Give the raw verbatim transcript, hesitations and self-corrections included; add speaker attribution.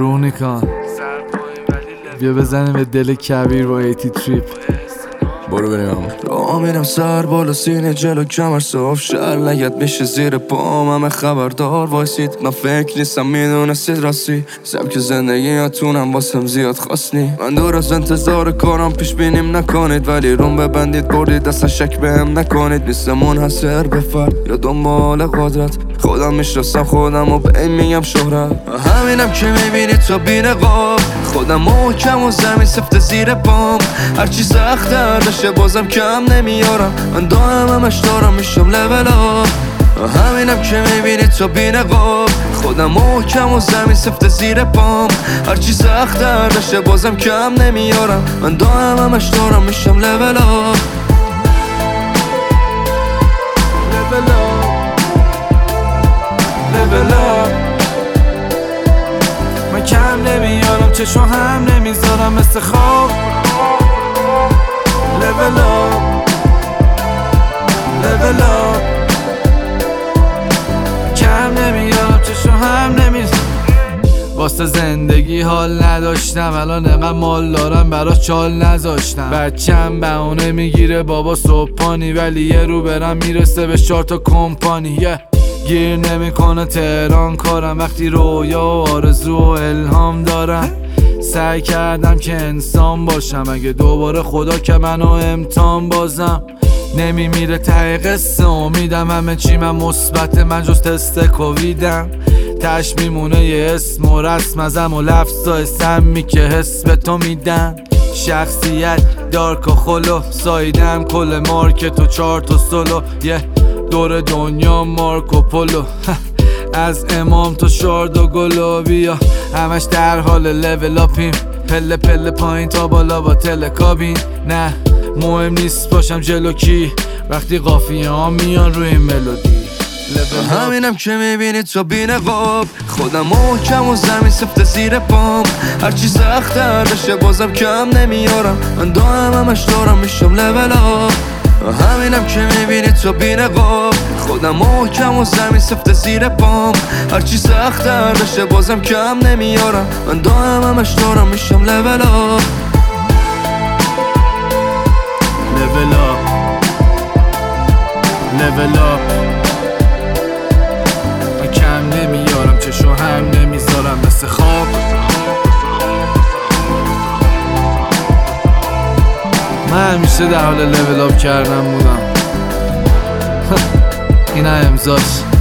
Speaker 1: رونیکان بیا بزنیم به دل کبیر با ایتی تریپ.
Speaker 2: برو بریم راه میرم سر بالا سینه جلو کمر صاف شر لگت میشه زیر پام همه خبردار وایسید من فکر نیستم میدونستید راستی سبک زندگی یاتونم واسم زیاد خواستنی من دور از انتظار کارم پیش بینیم نکنید ولی روم ببندید بردید اصلا شک بهم نکنید نیستم منحصر به فرد یا دنبال قدرت خودم میشناسم خودم و به این میگم شهرت همینم که میبینید تا بی‌نقاب خودم محکم و زمین سفت زیر پام هرچی سخت‌تر بشه بازم کم نمیارم من دائم همش دارم میشم لول آپ همینم که میبینید تا بی‌نقاب خودم محکم و زمین سفت زیر پام هرچی سخت‌تر بشه بازم کم نمیارم من دائم همش دارم میشم لول آپ لول آپ لول آپ
Speaker 1: من کم نمیارم چشم هم نمیذارم مثل خواب. Level up Level up کم نمیارم چشم هم نمیذارم واسه زندگی حال نداشتم الان انقدر مال دارم براش چال نذاشتم بچم بهونه میگیره بابا صبحانی ولی یه رو برم میرسه به چهار تا کمپانی yeah. گیر نمیکنه تهران کارم وقتی رویا و آرزو و الهام دارم سعی کردم که انسان باشم اگه دوباره خدا که منو امتحان بازم نمیمیره ته قصه امیدم همه چی من مثبت من جز تست کوویدم تش میمونه یه اسم و رسم ازم و لفظای سمی که حس به تو میدن شخصیت دارک و خلو سایدم کل مارکت و چهار تا سولو یه دور دنیا مارکو پولو از امام تا شارد و گلابیا همش در حال لول اپیم پله پله پایین تا بالا با تلکابین نه مهم نیست باشم جلو کی وقتی قافیه ها میان روی ملودی
Speaker 2: همینم که میبینید تا بی‌نقاب خودم محکم و زمین سفت زیر پام هرچی سخت‌تر بشه بازم کم نمیارم من دائم همش دارم میشم لول آپ همینم که میبینید تا بی‌نقاب خودم محکم و زمین سفت زیر پام هرچی سخت‌تر بشه بازم کم نمیارم من دائم همش دارم میشم لول آپ
Speaker 1: لول آپ لول آپ من کم نمیارم چشم هم نمیذارم مثل خواب من همیشه در حال لول آپ کردن بودم این امضاش